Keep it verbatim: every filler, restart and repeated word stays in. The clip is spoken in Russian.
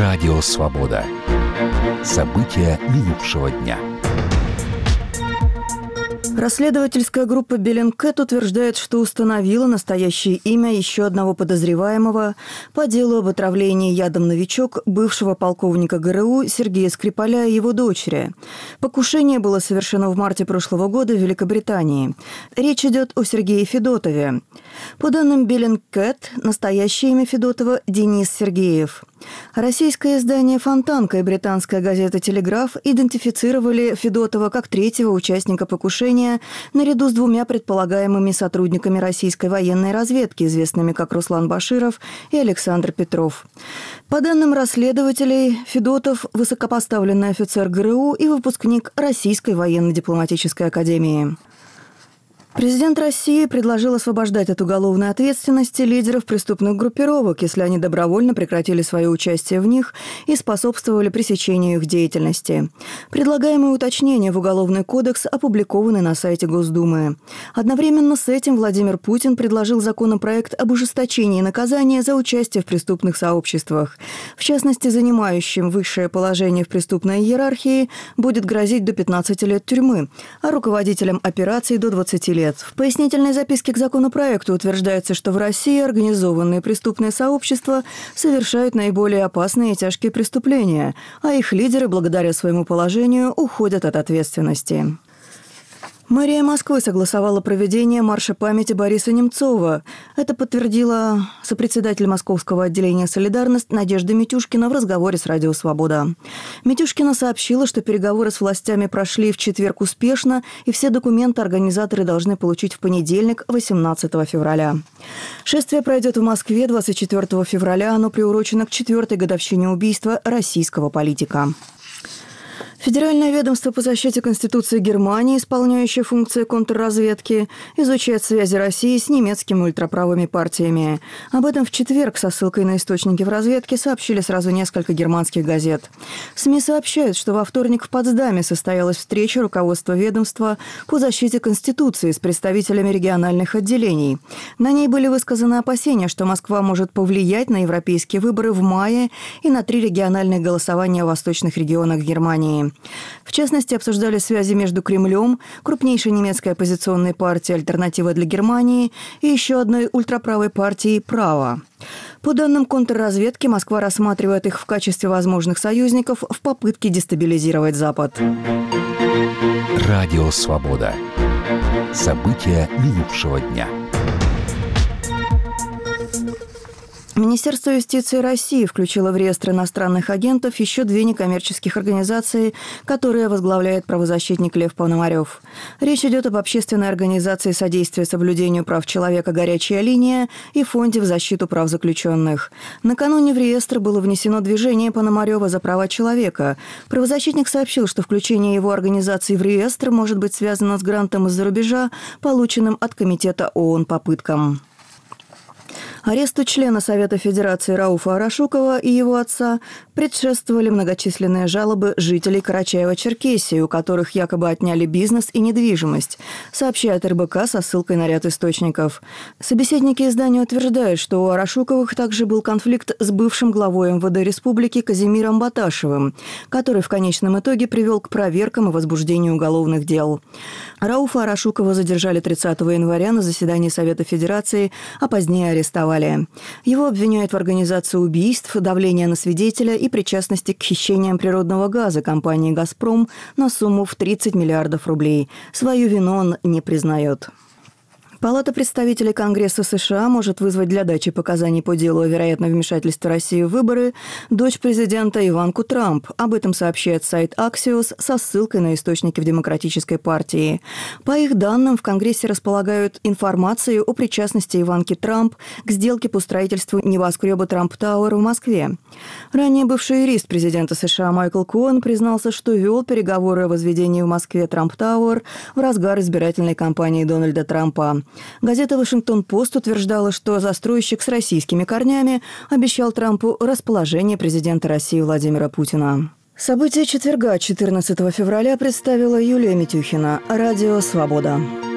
Радио «Свобода». События минувшего дня. Расследовательская группа Bellingcat утверждает, что установила настоящее имя еще одного подозреваемого по делу об отравлении ядом «Новичок» бывшего полковника ГРУ Сергея Скрипаля и его дочери. Покушение было совершено в марте прошлого года в Великобритании. Речь идет о Сергее Федотове. По данным Bellingcat, настоящее имя Федотова – Денис Сергеев. Российское издание «Фонтанка» и британская газета «Телеграф» идентифицировали Федотова как третьего участника покушения наряду с двумя предполагаемыми сотрудниками российской военной разведки, известными как Руслан Баширов и Александр Петров. По данным расследователей, Федотов – высокопоставленный офицер ГРУ и выпускник Российской военно-дипломатической академии. Президент России предложил освобождать от уголовной ответственности лидеров преступных группировок, если они добровольно прекратили свое участие в них и способствовали пресечению их деятельности. Предлагаемые уточнения в Уголовный кодекс опубликованы на сайте Госдумы. Одновременно с этим Владимир Путин предложил законопроект об ужесточении наказания за участие в преступных сообществах. В частности, занимающим высшее положение в преступной иерархии будет грозить до пятнадцати лет тюрьмы, а руководителям операций до двадцати лет. В пояснительной записке к законопроекту утверждается, что в России организованные преступные сообщества совершают наиболее опасные и тяжкие преступления, а их лидеры, благодаря своему положению, уходят от ответственности. Мэрия Москвы согласовала проведение марша памяти Бориса Немцова. Это подтвердила сопредседатель московского отделения «Солидарность» Надежда Митюшкина в разговоре с «Радио Свобода». Митюшкина сообщила, что переговоры с властями прошли в четверг успешно, и все документы организаторы должны получить в понедельник, восемнадцатого февраля. Шествие пройдет в Москве двадцать четвёртого февраля. Оно приурочено к четвертой годовщине убийства российского политика. Федеральное ведомство по защите Конституции Германии, исполняющее функции контрразведки, изучает связи России с немецкими ультраправыми партиями. Об этом в четверг со ссылкой на источники в разведке сообщили сразу несколько германских газет. СМИ сообщают, что во вторник в Потсдаме состоялась встреча руководства ведомства по защите Конституции с представителями региональных отделений. На ней были высказаны опасения, что Москва может повлиять на европейские выборы в мае и на три региональных голосования в восточных регионах Германии. В частности, обсуждали связи между Кремлем, крупнейшей немецкой оппозиционной партией «Альтернатива для Германии» и еще одной ультраправой партией «Право». По данным контрразведки, Москва рассматривает их в качестве возможных союзников в попытке дестабилизировать Запад. Радио «Свобода». События минувшего дня. Министерство юстиции России включило в реестр иностранных агентов еще две некоммерческих организации, которые возглавляет правозащитник Лев Пономарев. Речь идет об общественной организации содействия соблюдению прав человека «Горячая линия» и Фонде в защиту прав заключенных. Накануне в реестр было внесено движение Пономарева за права человека. Правозащитник сообщил, что включение его организации в реестр может быть связано с грантом из-за рубежа, полученным от Комитета ООН по пыткам. Аресту члена Совета Федерации Рауфа Арашукова и его отца предшествовали многочисленные жалобы жителей Карачаева-Черкесии, у которых якобы отняли бизнес и недвижимость, сообщает эр бэ ка со ссылкой на ряд источников. Собеседники издания утверждают, что у Арашуковых также был конфликт с бывшим главой эм вэ дэ республики Казимиром Баташевым, который в конечном итоге привел к проверкам и возбуждению уголовных дел. Рауфа Арашукова задержали тридцатого января на заседании Совета Федерации, а позднее арестовали. Его обвиняют в организации убийств, давлении на свидетеля и причастности к хищениям природного газа компании «Газпром» на сумму в тридцать миллиардов рублей. Свою вину он не признает. Палата представителей Конгресса США может вызвать для дачи показаний по делу о вероятном вмешательстве России в выборы дочь президента Иванку Трамп. Об этом сообщает сайт Axios со ссылкой на источники в Демократической партии. По их данным, в Конгрессе располагают информацией о причастности Иванки Трамп к сделке по строительству небоскреба Трамп Тауэр в Москве. Ранее бывший юрист президента США Майкл Коэн признался, что вел переговоры о возведении в Москве Трамп Тауэр в разгар избирательной кампании Дональда Трампа. Газета «Вашингтон-Пост» утверждала, что застройщик с российскими корнями обещал Трампу расположение президента России Владимира Путина. События четверга, четырнадцатого февраля, представила Юлия Митюхина. Радио «Свобода».